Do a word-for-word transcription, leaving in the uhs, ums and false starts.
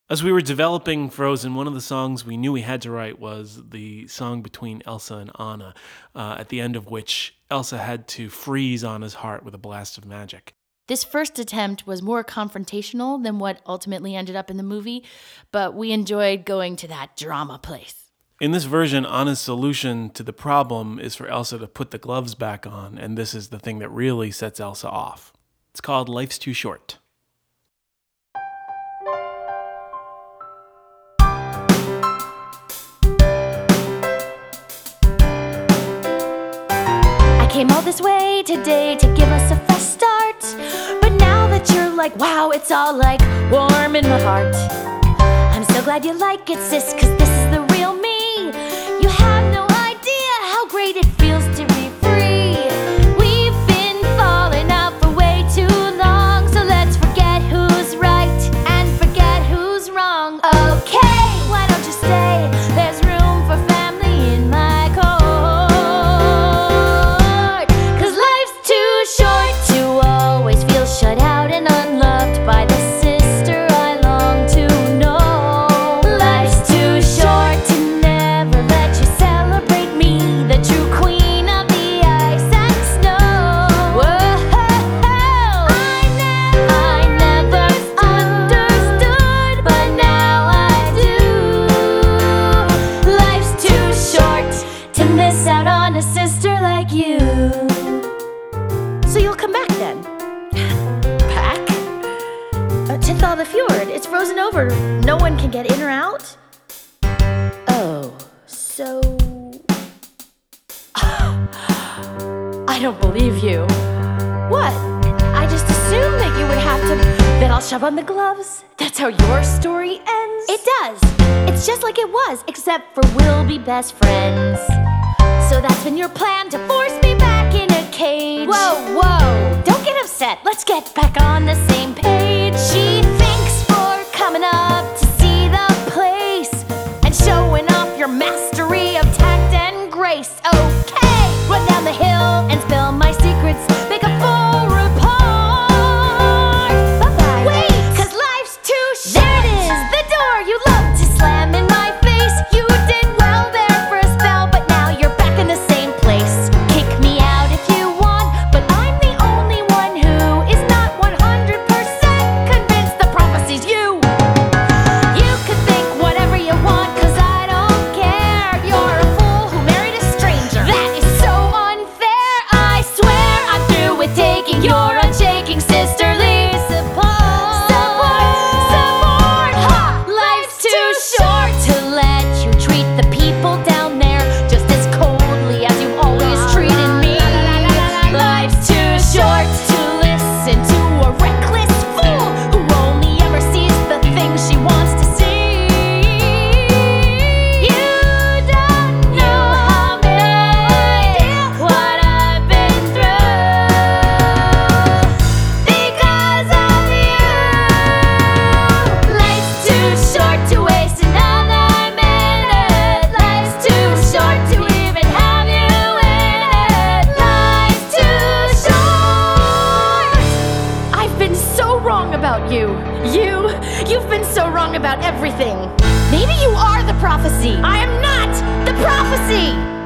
As we were developing Frozen, one of the songs we knew we had to write was the song between Elsa and Anna, uh, at the end of which Elsa had to freeze Anna's heart with a blast of magic. This first attempt was more confrontational than what ultimately ended up in the movie, but we enjoyed going to that drama place. In this version, Anna's solution to the problem is for Elsa to put the gloves back on, and this is the thing that really sets Elsa off. It's called Life's Too Short. Came all this way today to give us a fresh start, but now that you're like, wow, it's all like warm in my heart. I'm so glad you like it, sis, cause this is the real me. You have no idea how great it feels to be free. We've been falling out for way too long, so let's forget who's right and forget who's wrong. Okay, why don't you stay? There's room for family in my court. Shut out and unloved by the sister I long to know. Life's too short to never let you celebrate me, the true queen of the ice and snow. Whoa, I never, I never understood, but now I do. Life's too short to miss out on a sister like you. So you'll come back then? To thaw the fjord, it's frozen over. No one can get in or out? Oh, so... I don't believe you. What? I just assumed that you would have to... Then I'll shove on the gloves. That's how your story ends? It does. It's just like it was, except for we'll be best friends. So that's been your plan, to force me back in a cage. Whoa, whoa, don't get upset. Let's get back on the same page. She thanks for coming up to see the place and showing off your mastery of tact and grace. Okay, run down the hill and spill my secrets. Make a full report. Bye-bye. Wait, cause life's too short. There it is, the door you love to slam in my face. You did well there for a spell, but now you're back in the same place. Kick me out if you want, but I'm the only one who is not one hundred percent convinced the prophecy's you. You could think whatever you want, cause I don't care. You're a fool who married a stranger. That is so unfair. I swear I'm through with taking your unshaking sisterly support. Support, support, ha! Life's too short to let you treat the people down there just as coldly as you've always treated me. Life's too short to listen to a reckless fool who only ever sees the things she wants to see. You don't know how bad what I've been through because of you. Life's too short to waste another minute. Life's too short to even have you in it. Life's too short. I've been so wrong about you. You, you've been so wrong about everything. Maybe you are the prophecy. I am not the prophecy.